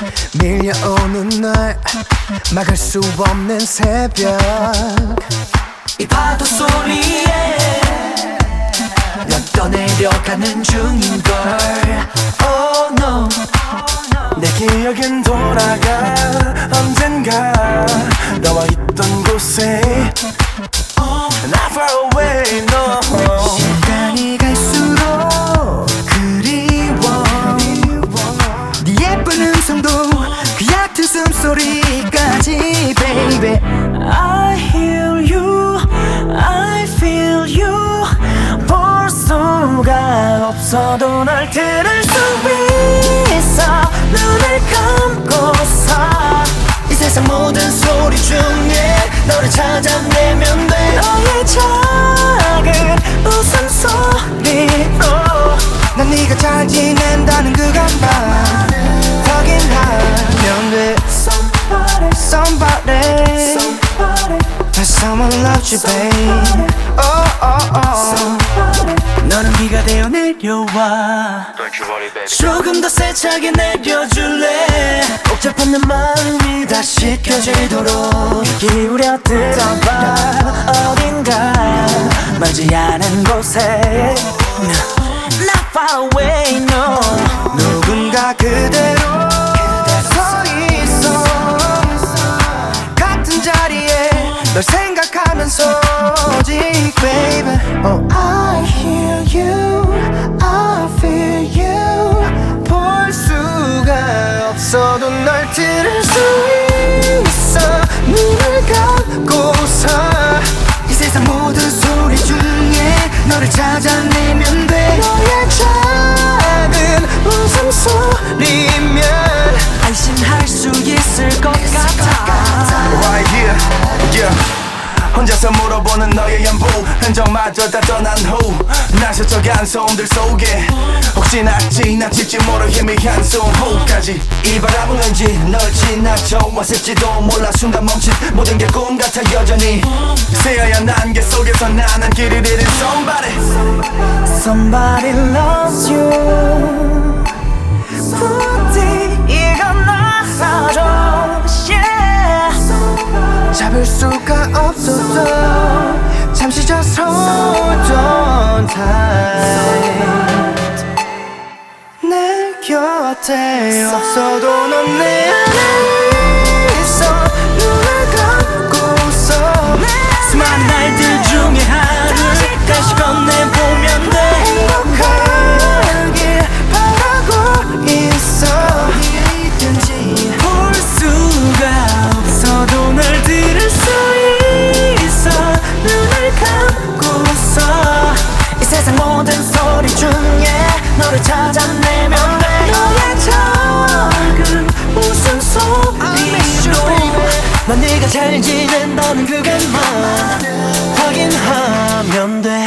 밀려오는 날 막을 수 없는 새벽 이 파도 소리에 난 떠내려가는 중인걸. Oh no, 내 기억엔 돌아가 언젠가 너와 있던 곳에 Not far away, no. 시간이 갈수록 그리워 네 예쁜 음성도 그 얕은 숨소리까지 baby I hear you, I feel you. 볼 수가 없어도 널 들을 수 있어. 눈을 감고서 이 세상 모든 소리 중에 너를 찾아내면 돼. 너의 작은 웃음소리로 난 네가 잘 지낸다는 그것만 확인하면 돼. Somebody Someone loves you babe. Oh oh oh 너는 비가 되어 내려와. 조금 더 세차게 내려줄래. 복잡한 내 마음이 다시 켜지도록 귀 기울여 들어봐. 어딘가 멀지 않은 곳에 Not far away, no. 누군가 그대로 서 있어 같은 자리에 널 생각하면서 오직 baby Oh I hear you I feel you 볼 수가 없어도 널 들을 수 있어. 눈을 감고서 이 세상 모든 소리 중에 너를 찾아내면 돼. 너의 작은 웃음소리면 안심할 수 있을 것 같아. Right here, yeah. 혼자서 물어보는 너의 연부 흔적마저 다 떠난 후 날 스쳐간 소음들 속에 혹시나 지나칠지 모를 희미한 숨호까지 이 바람은 왠지 널 지나쳐 왔을지도 몰라. 순간 멈춘 모든 게 꿈 같아 여전히 새하얀 안개 속에서 나는 길을 잃은 Somebody loves you. 부디 이건 나서줘. Yeah. 잡을 수가 없어서 잠시 just hold on tight. 내 곁에 없어도 넌 내 안에 있어. 눈을 감고서 수많은 날들 중에 하루를 다시 건네보면 돼. 행복하길 바라고 있어. 어디에 있든지 볼 수가 없어도 널 들을 수 있어. 눈을 감고서 이 세상 모든 소리 중에 너를 찾아내면 돼. 너의 작은 웃음소리로 난 네가 잘 지낸다는 그것만 확인하면 돼.